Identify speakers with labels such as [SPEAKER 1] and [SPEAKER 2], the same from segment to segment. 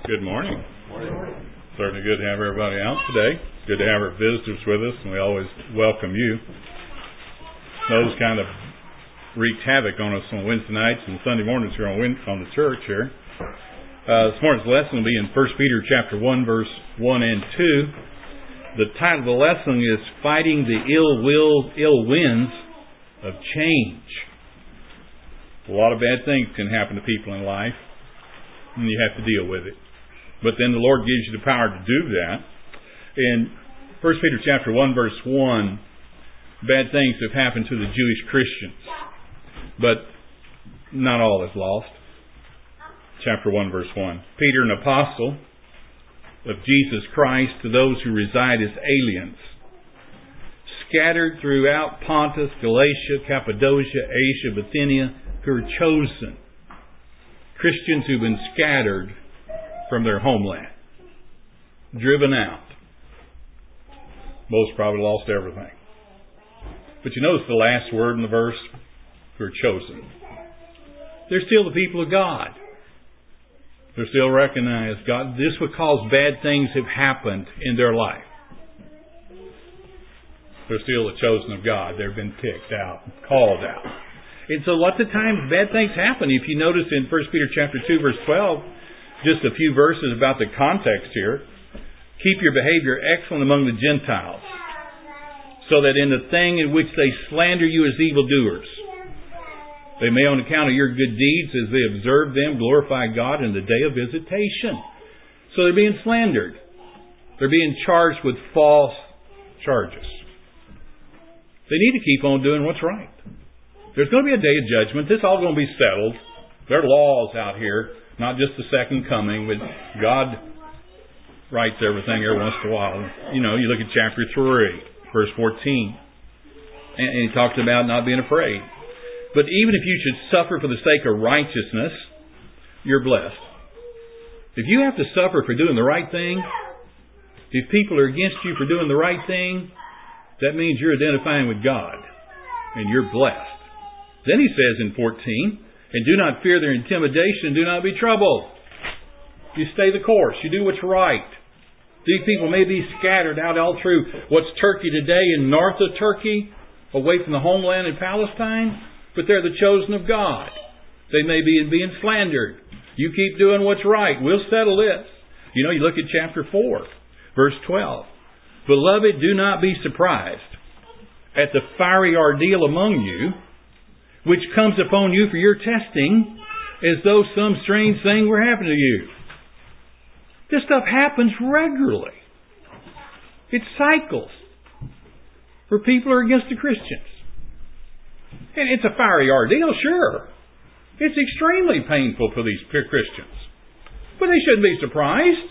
[SPEAKER 1] Good morning. Certainly good to have everybody out today. Good to have our visitors with us, and we always welcome you. Those kind of wreaked havoc on us on Wednesday nights and Sunday mornings here on the church here. This morning's lesson will be in 1 Peter chapter 1, verse 1 and 2. The title of the lesson is Fighting the Ill Winds of Change. A lot of bad things can happen to people in life, and you have to deal with it. But then the Lord gives you the power to do that. In 1 Peter chapter 1, verse 1, bad things have happened to the Jewish Christians. But not all is lost. Chapter 1, verse 1. Peter, an apostle of Jesus Christ, to those who reside as aliens, scattered throughout Pontus, Galatia, Cappadocia, Asia, Bithynia, who are chosen. Christians who've been scattered from their homeland, driven out. Most probably lost everything. But you notice the last word in the verse, who are chosen. They're still the people of God. They're still recognized God. This would cause bad things have happened in their life. They're still the chosen of God. They've been picked out, called out. And so lots of times bad things happen. If you notice in 1 Peter chapter 2, verse 12, just a few verses about the context here. Keep your behavior excellent among the Gentiles, so that in the thing in which they slander you as evildoers, they may on account of your good deeds, as they observe them, glorify God in the day of visitation. So they're being slandered. They're being charged with false charges. They need to keep on doing what's right. There's going to be a day of judgment. This is all going to be settled. There are laws out here, not just the second coming, but God writes everything every once in a while. You know, you look at chapter 3, verse 14, and he talks about not being afraid. But even if you should suffer for the sake of righteousness, you're blessed. If you have to suffer for doing the right thing, if people are against you for doing the right thing, that means you're identifying with God, and you're blessed. Then he says in 14, and do not fear their intimidation, do not be troubled. You stay the course, you do what's right. These people may be scattered out all through what's Turkey today and north of Turkey, away from the homeland in Palestine, but they're the chosen of God. They may be being slandered. You keep doing what's right. We'll settle this. You know, you look at chapter 4, verse 12. Beloved, do not be surprised at the fiery ordeal among you, which comes upon you for your testing, as though some strange thing were happening to you. This stuff happens regularly. It cycles where people are against the Christians. And it's a fiery ordeal, sure. It's extremely painful for these Christians. But they shouldn't be surprised.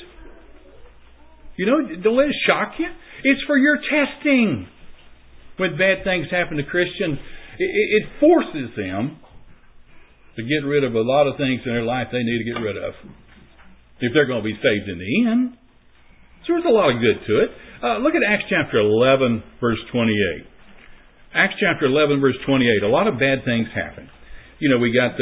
[SPEAKER 1] You know, don't let it shock you. It's for your testing. When bad things happen to Christians, it forces them to get rid of a lot of things in their life they need to get rid of, if they're going to be saved in the end. So there's a lot of good to it. Look at Acts chapter 11, verse 28. Acts chapter 11, verse 28. A lot of bad things happen. You know, we got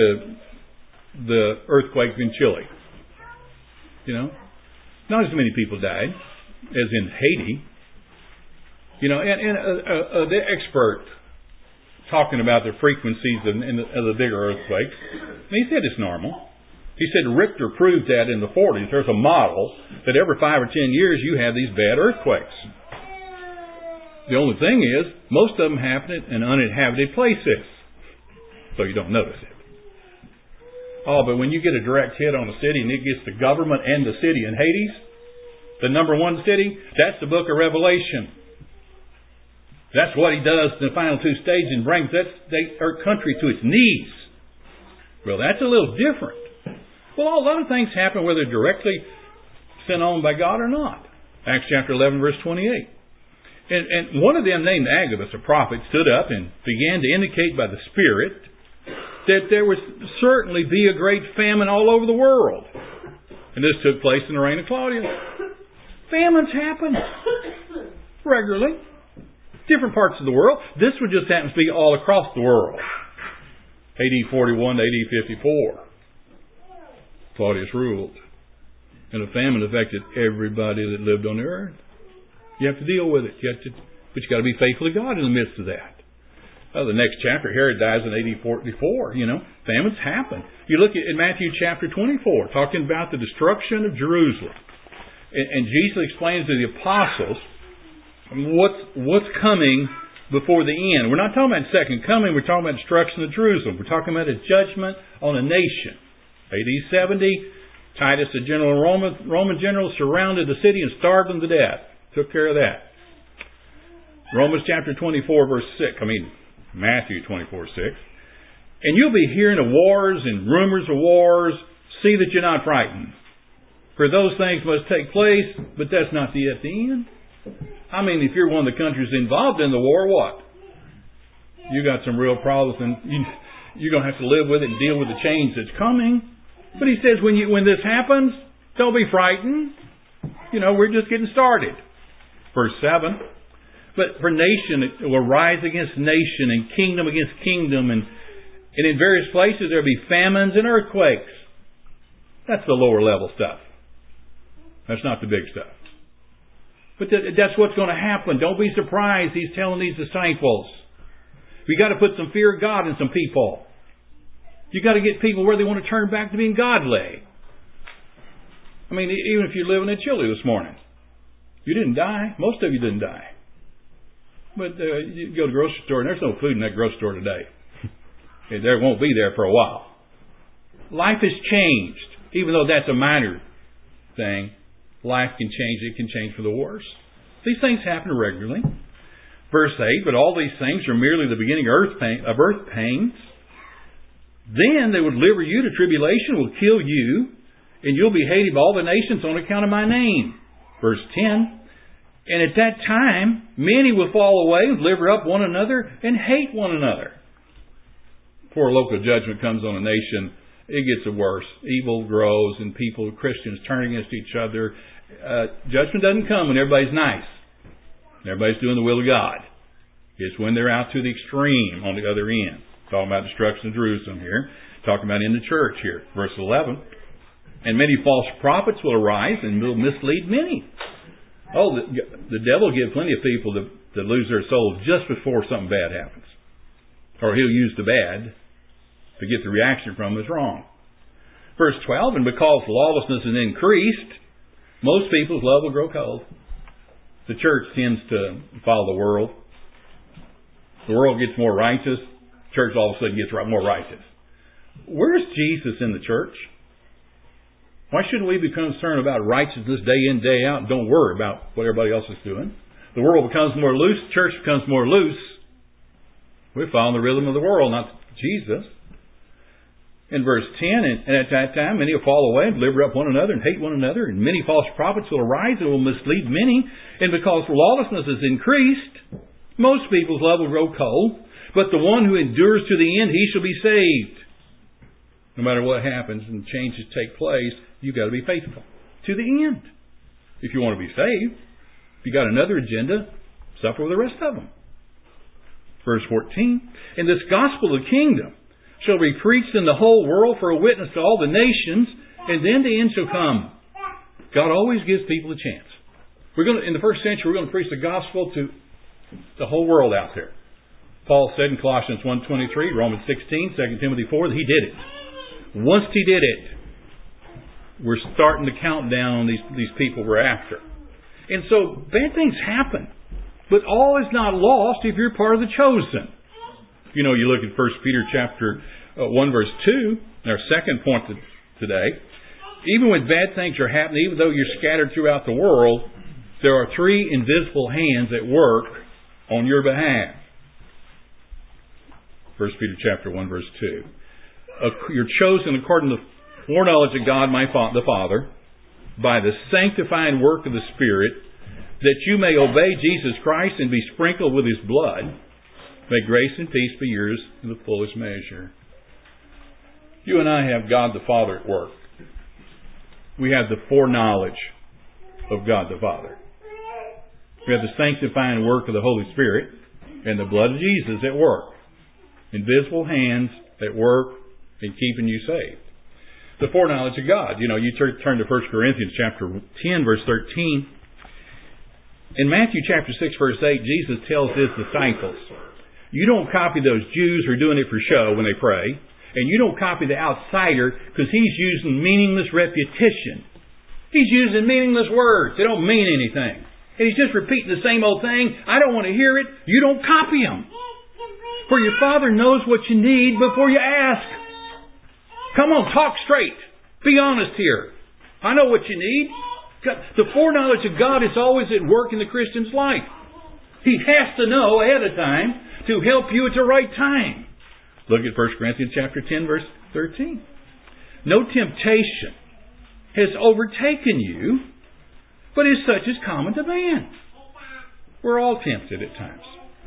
[SPEAKER 1] the earthquake in Chile. You know, not as many people died as in Haiti. You know, and the expert talking about the frequencies of the bigger earthquakes, and he said it's normal. He said Richter proved that in the 40s. There's a model that every 5 or 10 years you have these bad earthquakes. The only thing is, most of them happen in uninhabited places, so you don't notice it. Oh, but when you get a direct hit on a city and it gets the government and the city in Hades, the number one city, that's the book of Revelation. That's what he does in the final 2 stages and brings that state or country to its knees. Well, that's a little different. Well, a lot of things happen whether directly sent on by God or not. Acts chapter 11, verse 28. And one of them named Agabus, a prophet, stood up and began to indicate by the Spirit that there would certainly be a great famine all over the world. And this took place in the reign of Claudius. Famines happen regularly. Different parts of the world. This would just happen to be all across the world. AD 41 to AD 54. Claudius ruled. And a famine affected everybody that lived on the earth. You have to deal with it. But you got to be faithful to God in the midst of that. The next chapter, Herod dies in AD 44. Famines happen. You look at in Matthew chapter 24, talking about the destruction of Jerusalem. And Jesus explains to the apostles what's coming before the end. We're not talking about second coming. We're talking about destruction of Jerusalem. We're talking about a judgment on a nation. AD 70, Titus, the Roman general, surrounded the city and starved them to death. Took care of that. Romans chapter 24, verse 6. Matthew 24, 6. And you'll be hearing of wars and rumors of wars. See that you're not frightened. For those things must take place, but that's not the end. If you're one of the countries involved in the war, what? You got some real problems, and you're going to have to live with it and deal with the change that's coming. But he says, when this happens, don't be frightened. We're just getting started. Verse 7. But for nation, it will rise against nation and kingdom against kingdom. And in various places there will be famines and earthquakes. That's the lower level stuff. That's not the big stuff. But that's what's going to happen. Don't be surprised. He's telling these disciples. We got to put some fear of God in some people. You got to get people where they want to turn back to being godly. Even if you're living in Chile this morning, you didn't die. Most of you didn't die. But you go to the grocery store and there's no food in that grocery store today. There won't be there for a while. Life has changed. Even though that's a minor thing, life can change. It can change for the worse. These things happen regularly. Verse 8, but all these things are merely the beginning of earth pains. Then they would deliver you to tribulation, will kill you, and you'll be hated by all the nations on account of my name. Verse 10, and at that time, many will fall away and deliver up one another and hate one another. Before local judgment comes on a nation, it gets worse. Evil grows and Christians turn against each other. Judgment doesn't come when everybody's nice. Everybody's doing the will of God. It's when they're out to the extreme on the other end. Talking about destruction of Jerusalem here. Talking about in the church here. Verse 11. And many false prophets will arise and will mislead many. The devil will give plenty of people to lose their souls just before something bad happens. Or he'll use the bad to get the reaction from that's wrong. Verse 12, and because lawlessness is increased, most people's love will grow cold. The church tends to follow the world. The world gets more righteous. The church all of a sudden gets more righteous. Where's Jesus in the church? Why shouldn't we be concerned about righteousness day in, day out, and don't worry about what everybody else is doing? The world becomes more loose. The church becomes more loose. We're following the rhythm of the world, not Jesus. In verse 10, and at that time many will fall away and deliver up one another and hate one another, and many false prophets will arise and will mislead many. And because lawlessness is increased, most people's love will grow cold. But the one who endures to the end, he shall be saved. No matter what happens and changes take place, you've got to be faithful to the end. If you want to be saved, if you got another agenda, suffer with the rest of them. Verse 14, and this gospel of the kingdom shall be preached in the whole world for a witness to all the nations, and then the end shall come. God always gives people a chance. In the first century, we're going to preach the gospel to the whole world out there. Paul said in Colossians 1:23, Romans 16, 2 Timothy 4, that he did it. Once he did it, we're starting the countdown on these people we're after. And so, bad things happen. But all is not lost if you're part of the chosen. You look at 1 Peter chapter 1 verse 2, our second point today. Even when bad things are happening, even though you're scattered throughout the world, there are three invisible hands at work on your behalf. 1 Peter chapter 1 verse 2. You're chosen according to the foreknowledge of God the Father by the sanctifying work of the Spirit, that you may obey Jesus Christ and be sprinkled with His blood. May grace and peace be yours in the fullest measure. You and I have God the Father at work. We have the foreknowledge of God the Father. We have the sanctifying work of the Holy Spirit and the blood of Jesus at work. Invisible hands at work in keeping you saved. The foreknowledge of God. You turn to 1 Corinthians chapter 10, verse 13. In Matthew chapter 6, verse 8, Jesus tells His disciples, you don't copy those Jews who are doing it for show when they pray, and you don't copy the outsider because he's using meaningless repetition. He's using meaningless words. They don't mean anything. And he's just repeating the same old thing. I don't want to hear it. You don't copy him. For your Father knows what you need before you ask. Come on, talk straight. Be honest here. I know what you need. The foreknowledge of God is always at work in the Christian's life. He has to know ahead of time to help you at the right time. Look at 1 Corinthians chapter 10, verse 13. No temptation has overtaken you, but is such as common to man. We're all tempted at times.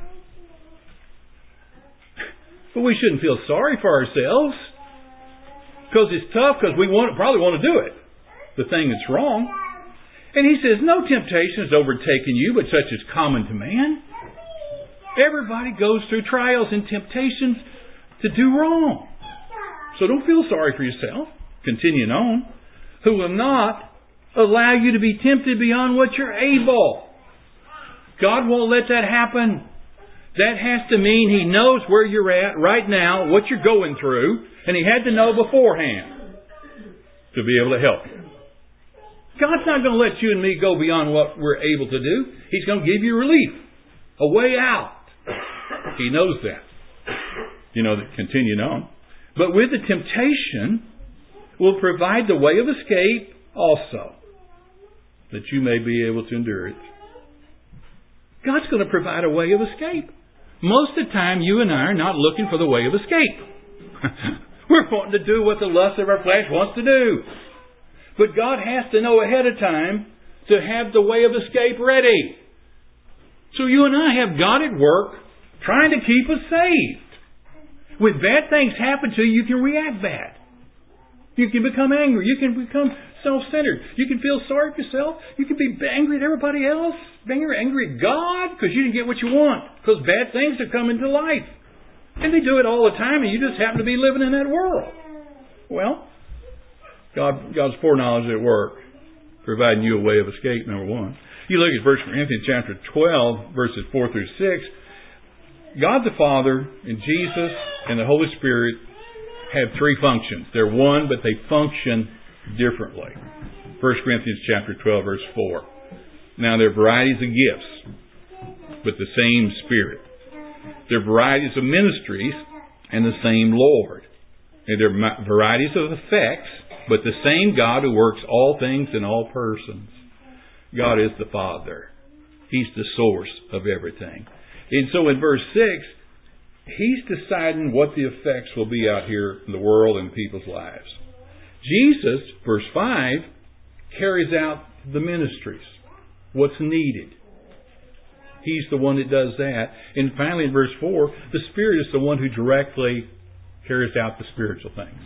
[SPEAKER 1] But we shouldn't feel sorry for ourselves, because it's tough, because we probably want to do it, the thing that's wrong. And he says, no temptation has overtaken you, but such as common to man. Everybody goes through trials and temptations to do wrong. So don't feel sorry for yourself. Continuing on. Who will not allow you to be tempted beyond what you're able. God won't let that happen. That has to mean He knows where you're at right now, what you're going through, and He had to know beforehand to be able to help you. God's not going to let you and me go beyond what we're able to do. He's going to give you relief, a way out. He knows that. Continuing on. But with the temptation, will provide the way of escape also, that you may be able to endure it. God's going to provide a way of escape. Most of the time, you and I are not looking for the way of escape. We're wanting to do what the lust of our flesh wants to do. But God has to know ahead of time to have the way of escape ready. So you and I have God at work trying to keep us saved. When bad things happen to you, you can react bad. You can become angry. You can become self-centered. You can feel sorry for yourself. You can be angry at everybody else. Angry at God because you didn't get what you want. Because bad things have come into life. And they do it all the time, and you just happen to be living in that world. Well, God's foreknowledge at work, providing you a way of escape, number one. You look at 1 Corinthians chapter 12, verses 4 through 6. God the Father and Jesus and the Holy Spirit have three functions. They're one, but they function differently. 1 Corinthians chapter 12, verse 4. Now there are varieties of gifts, but the same Spirit. There are varieties of ministries, and the same Lord. And there are varieties of effects, but the same God who works all things in all persons. God is the Father. He's the source of everything. And so in verse 6, He's deciding what the effects will be out here in the world and people's lives. Jesus, verse 5, carries out the ministries. What's needed. He's the one that does that. And finally in verse 4, the Spirit is the one who directly carries out the spiritual things.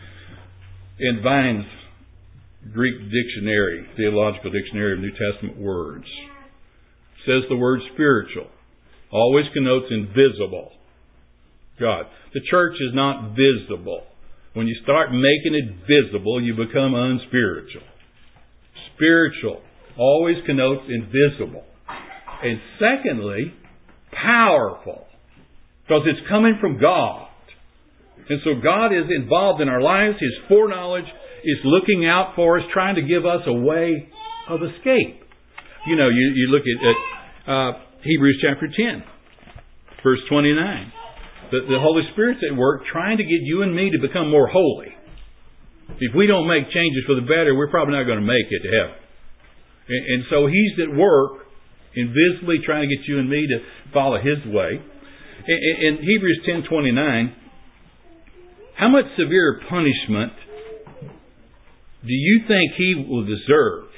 [SPEAKER 1] In Vine's Greek dictionary, Theological Dictionary of New Testament Words, says the word spiritual always connotes invisible. God. The church is not visible. When you start making it visible, you become unspiritual. Spiritual always connotes invisible. And secondly, powerful. Because it's coming from God. And so God is involved in our lives. His foreknowledge is looking out for us, trying to give us a way of escape. You look at Hebrews chapter 10, verse 29. The Holy Spirit's at work trying to get you and me to become more holy. If we don't make changes for the better, we're probably not going to make it to heaven. And so He's at work, invisibly trying to get you and me to follow His way. In Hebrews 10:29, how much severe punishment do you think He will deserve,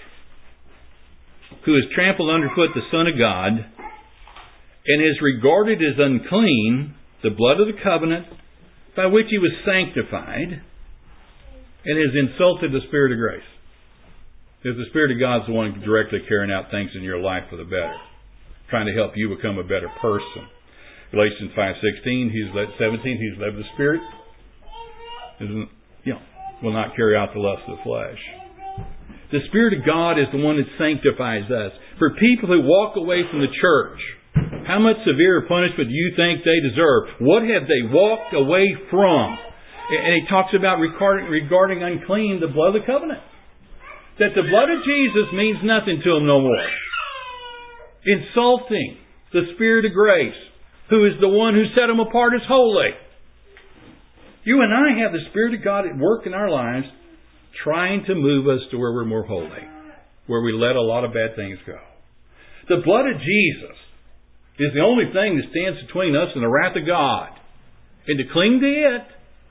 [SPEAKER 1] who has trampled underfoot the Son of God, and has regarded as unclean the blood of the covenant by which He was sanctified, and has insulted the Spirit of grace? Because the Spirit of God is the one directly carrying out things in your life for the better, trying to help you become a better person. Galatians 5:16, 17, He's led by the Spirit. will not carry out the lust of the flesh. The Spirit of God is the one that sanctifies us. For people who walk away from the church, how much severe punishment do you think they deserve? What have they walked away from? And he talks about regarding unclean, the blood of the covenant. That the blood of Jesus means nothing to them no more. Insulting the Spirit of grace, who is the one who set them apart as holy. You and I have the Spirit of God at work in our lives, trying to move us to where we're more holy, where we let a lot of bad things go. The blood of Jesus is the only thing that stands between us and the wrath of God. And to cling to it,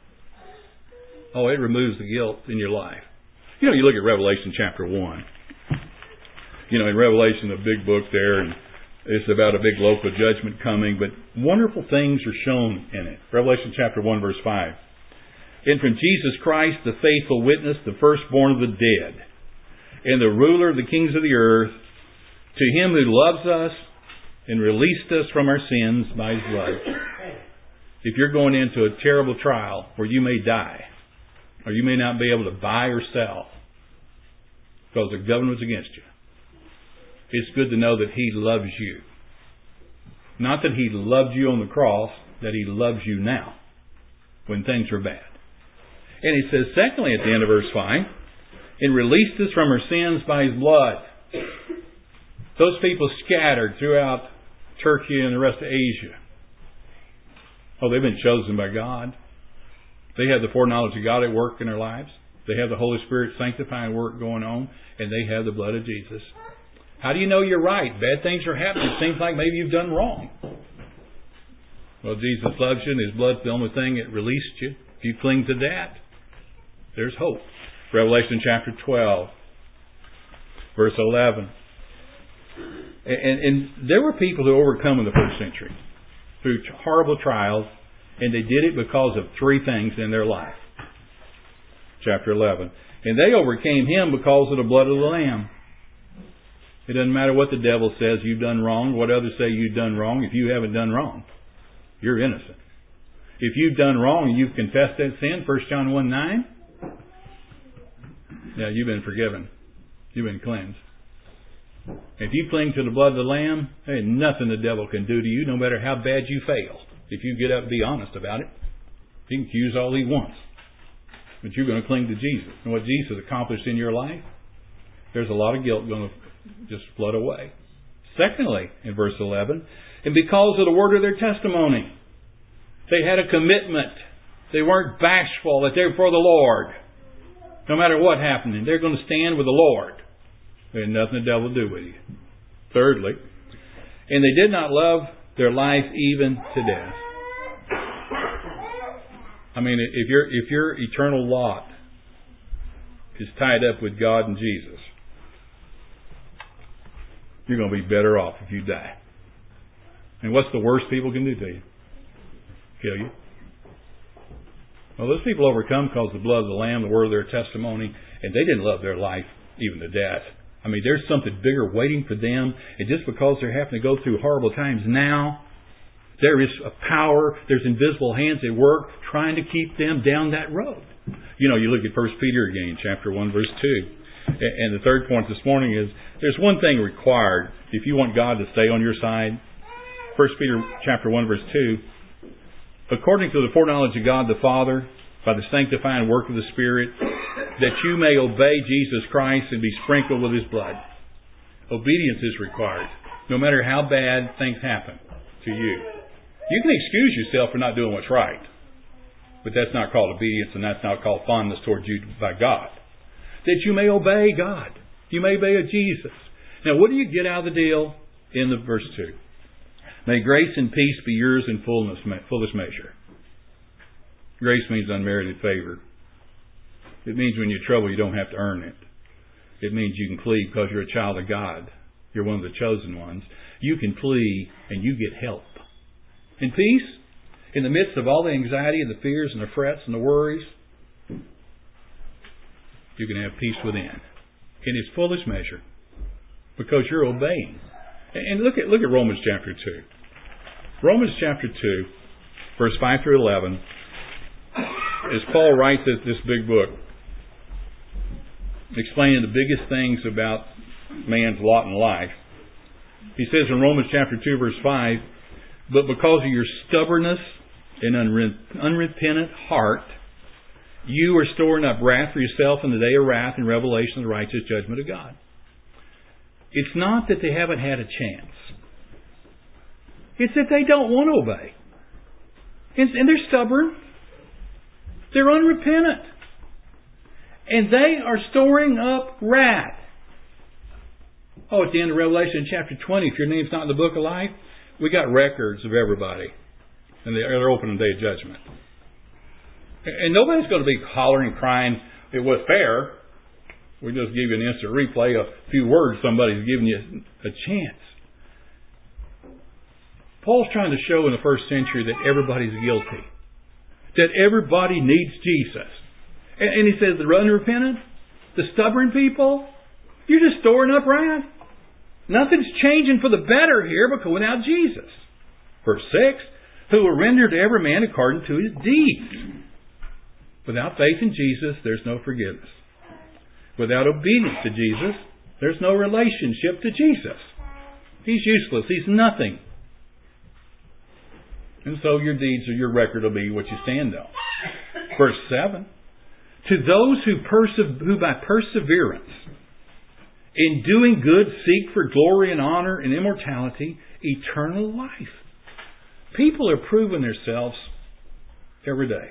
[SPEAKER 1] it removes the guilt in your life. You look at Revelation chapter 1. In Revelation, the big book there, and it's about a big local judgment coming, but wonderful things are shown in it. Revelation chapter 1, verse 5. And from Jesus Christ, the faithful witness, the firstborn of the dead, and the ruler of the kings of the earth, to Him who loves us and released us from our sins by His blood. If you're going into a terrible trial where you may die, or you may not be able to buy or sell because the government's against you, it's good to know that He loves you. Not that He loved you on the cross, that He loves you now when things are bad. And He says, secondly, at the end of verse 5, and released us from our sins by His blood. Those people scattered throughout Turkey and the rest of Asia. They've been chosen by God. They have the foreknowledge of God at work in their lives. They have the Holy Spirit sanctifying work going on. And they have the blood of Jesus. How do you know you're right? Bad things are happening. It seems like maybe you've done wrong. Well, Jesus loves you and His blood's the only thing that released you. If you cling to that, there's hope. Revelation chapter 12, verse 11. And there were people who overcome in the first century through horrible trials, and they did it because of three things in their life. Chapter 11. And they overcame Him because of the blood of the Lamb. It doesn't matter what the devil says you've done wrong, what others say you've done wrong. If you haven't done wrong, you're innocent. If you've done wrong and you've confessed that sin, 1 John 1:9, you've been forgiven. You've been cleansed. If you cling to the blood of the Lamb, there ain't nothing the devil can do to you, no matter how bad you fail. If you get up and be honest about it, he can accuse all he wants. But you're going to cling to Jesus. And what Jesus accomplished in your life, there's a lot of guilt going to just flood away. Secondly, in verse 11, and because of the word of their testimony, they had a commitment. They weren't bashful, that they're for the Lord. No matter what happened, they're going to stand with the Lord. There's nothing the devil will do with you. Thirdly, and they did not love their life even to death. I mean, if your eternal lot is tied up with God and Jesus, you're going to be better off if you die. And what's the worst people can do to you? Kill you. Well, those people overcome because of the blood of the Lamb, the word of their testimony, and they didn't love their life even to death. I mean, there's something bigger waiting for them, and just because they're having to go through horrible times now, there is a power, there's invisible hands at work trying to keep them down that road. You look at 1 Peter again, chapter 1, verse 2. And the third point this morning is, there's one thing required if you want God to stay on your side. 1 Peter chapter 1, verse 2. According to the foreknowledge of God the Father, by the sanctifying work of the Spirit, that you may obey Jesus Christ and be sprinkled with His blood. Obedience is required, no matter how bad things happen to you. You can excuse yourself for not doing what's right, but that's not called obedience, and that's not called fondness towards you by God. That you may obey God. You may obey Jesus. Now, what do you get out of the deal in the verse 2? May grace and peace be yours in fullest measure. Grace means unmerited favor. It means when you're in trouble, you don't have to earn it. It means you can plead because you're a child of God. You're one of the chosen ones. You can plead and you get help. And peace, in the midst of all the anxiety and the fears and the frets and the worries, you can have peace within. In its fullest measure. Because you're obeying. And look at Romans chapter 2. Romans chapter 2, verse 5 through 11. As Paul writes this big book, explaining the biggest things about man's lot in life. He says in Romans chapter 2, verse 5, "But because of your stubbornness and unrepentant heart, you are storing up wrath for yourself in the day of wrath and revelation of the righteous judgment of God." It's not that they haven't had a chance. It's that they don't want to obey. And they're stubborn. They're unrepentant. And they are storing up wrath. Oh, at the end of Revelation chapter 20, if your name's not in the book of life, we got records of everybody. And they're open on the day of judgment. And nobody's going to be hollering and crying, "It was fair." We just give you an instant replay, a few words, somebody's giving you a chance. Paul's trying to show in the first century that everybody's guilty. That everybody needs Jesus. And he says the unrepentant, the stubborn people, you're just storing up wrath. Nothing's changing for the better here because without Jesus. Verse 6, "Who will render to every man according to his deeds." Without faith in Jesus, there's no forgiveness. Without obedience to Jesus, there's no relationship to Jesus. He's useless. He's nothing. And so your deeds or your record will be what you stand on. Verse 7, "To those who by perseverance in doing good seek for glory and honor and immortality, eternal life." People are proving themselves every day.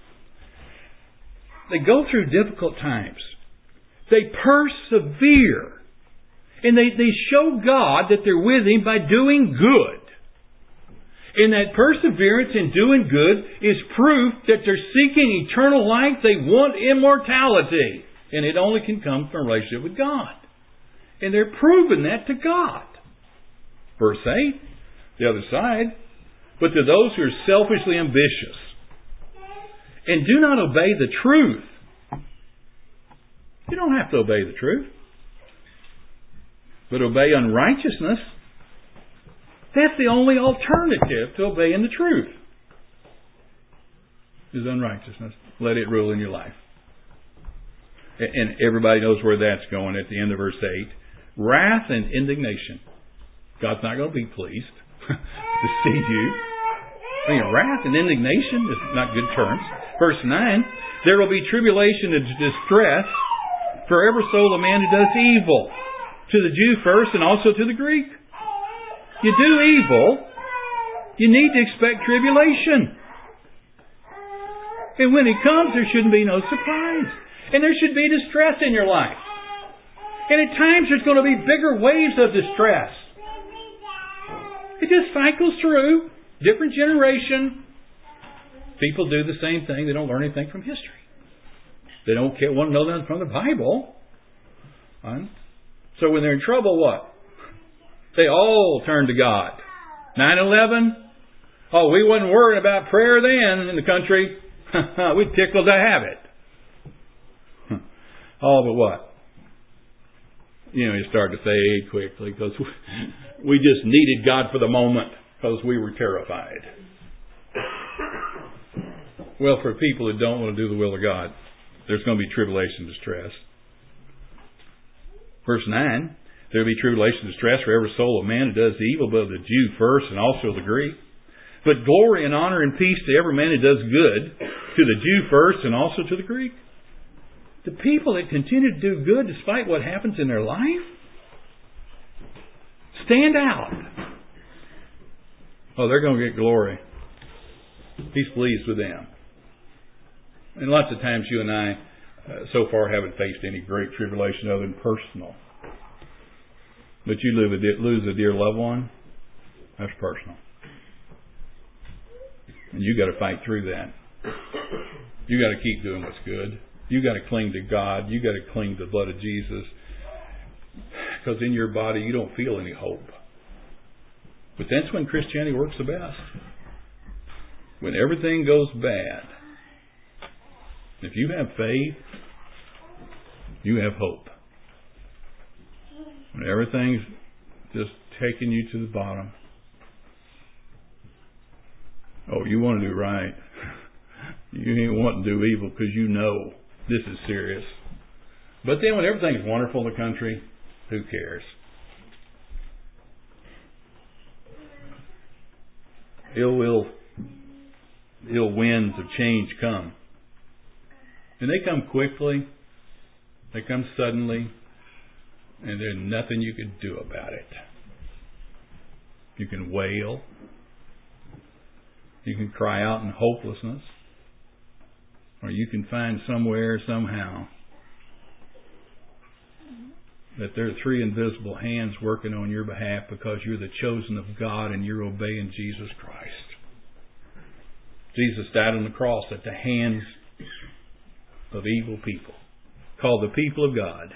[SPEAKER 1] They go through difficult times. They persevere. And they show God that they're with Him by doing good. And that perseverance in doing good is proof that they're seeking eternal life. They want immortality. And it only can come from a relationship with God. And they're proving that to God. Verse 8, the other side, "But to those who are selfishly ambitious and do not obey the truth." You don't have to obey the truth. But obey unrighteousness. That's the only alternative to obeying the truth. Is unrighteousness. Let it rule in your life. And everybody knows where that's going at the end of verse 8. "Wrath and indignation." God's not going to be pleased to see you. I mean, wrath and indignation is not good terms. Verse 9. "There will be tribulation and distress for every soul of man who does evil. To the Jew first and also to the Greek." You do evil, you need to expect tribulation. And when it comes, there shouldn't be no surprise. And there should be distress in your life. And at times there's going to be bigger waves of distress. It just cycles through. Different generation. People do the same thing. They don't learn anything from history. They don't want to know nothing from the Bible. Right? So when they're in trouble, what? They all turn to God. 9/11? Oh, we wasn't worried about prayer then in the country. We tickled to have it. Oh, but what? You start to fade quickly because we just needed God for the moment because we were terrified. Well, for people that don't want to do the will of God, there's going to be tribulation and distress. Verse 9, "There will be tribulation and distress for every soul of man who does evil, both the Jew first and also the Greek. But glory and honor and peace to every man who does good, to the Jew first and also to the Greek." The people that continue to do good despite what happens in their life stand out. Oh, they're going to get glory. He's pleased with them. And lots of times you and I so far haven't faced any great tribulation other than personal. But you lose a dear loved one, that's personal. And you got to fight through that. You got to keep doing what's good. You got to cling to God. You got to cling to the blood of Jesus. Because in your body you don't feel any hope. But that's when Christianity works the best. When everything goes bad. If you have faith, you have hope. When everything's just taking you to the bottom. Oh, you want to do right. You ain't wanting to do evil because you know this is serious. But then when everything's wonderful in the country, who cares? Ill winds of change come. And they come quickly. They come suddenly. And there's nothing you can do about it. You can wail. You can cry out in hopelessness. Or you can find somewhere, somehow, that there are three invisible hands working on your behalf because you're the chosen of God and you're obeying Jesus Christ. Jesus died on the cross at the hands of evil people, called the people of God.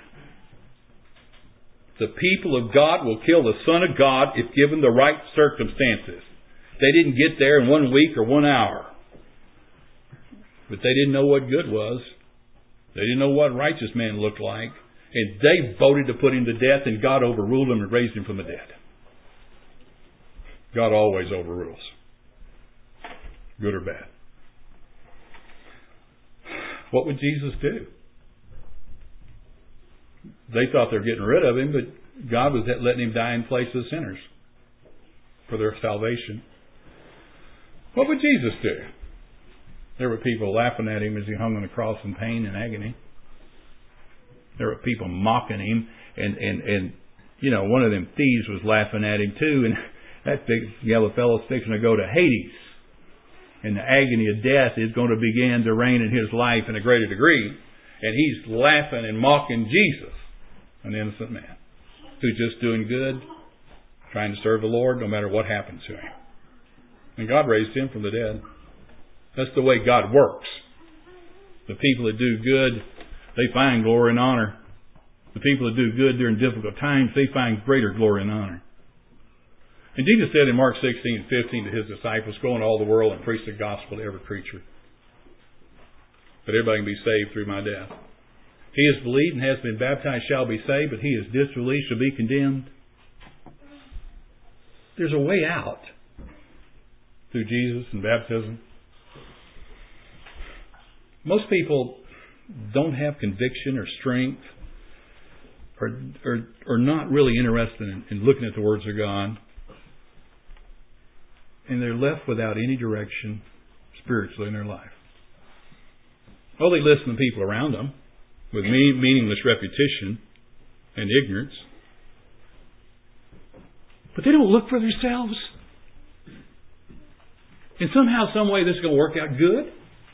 [SPEAKER 1] The people of God will kill the Son of God if given the right circumstances. They didn't get there in 1 week or 1 hour. But they didn't know what good was. They didn't know what righteous man looked like. And they voted to put him to death, and God overruled him and raised him from the dead. God always overrules. Good or bad. What would Jesus do? They thought they were getting rid of him, but God was letting him die in place of sinners for their salvation. What would Jesus do? There were people laughing at him as he hung on the cross in pain and agony. There were people mocking him, and one of them thieves was laughing at him too, and that big yellow fellow's fixing to go to Hades. And the agony of death is going to begin to reign in his life in a greater degree. And he's laughing and mocking Jesus, an innocent man, who's just doing good, trying to serve the Lord no matter what happens to him. And God raised him from the dead. That's the way God works. The people that do good, they find glory and honor. The people that do good during difficult times, they find greater glory and honor. And Jesus said in Mark 16:15 to his disciples, go into all the world and preach the gospel to every creature, that everybody can be saved through my death. He has believed and has been baptized shall be saved, but he is disbelieved shall be condemned. There's a way out through Jesus and baptism. Most people don't have conviction or strength, or not really interested in looking at the words of God. And they're left without any direction spiritually in their life. Oh, they listen to people around them with meaningless repetition and ignorance. But they don't look for themselves. And somehow, some way, this is going to work out good.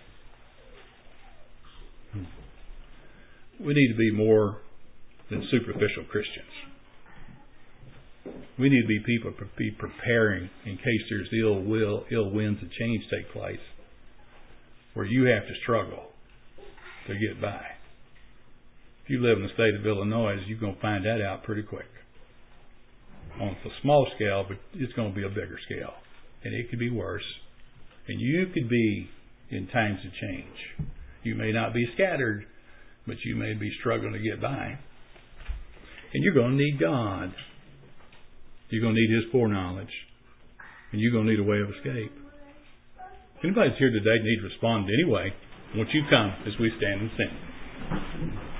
[SPEAKER 1] We need to be more than superficial Christians. We need to be people be preparing in case there's ill winds of change take place, where you have to struggle to get by. If you live in the state of Illinois, you're going to find that out pretty quick. On a small scale, but it's going to be a bigger scale. And it could be worse. And you could be in times of change. You may not be scattered, but you may be struggling to get by. And you're going to need God. You're going to need His foreknowledge. And you're going to need a way of escape. If anybody's here today and needs to respond anyway, won't you come as we stand and sing?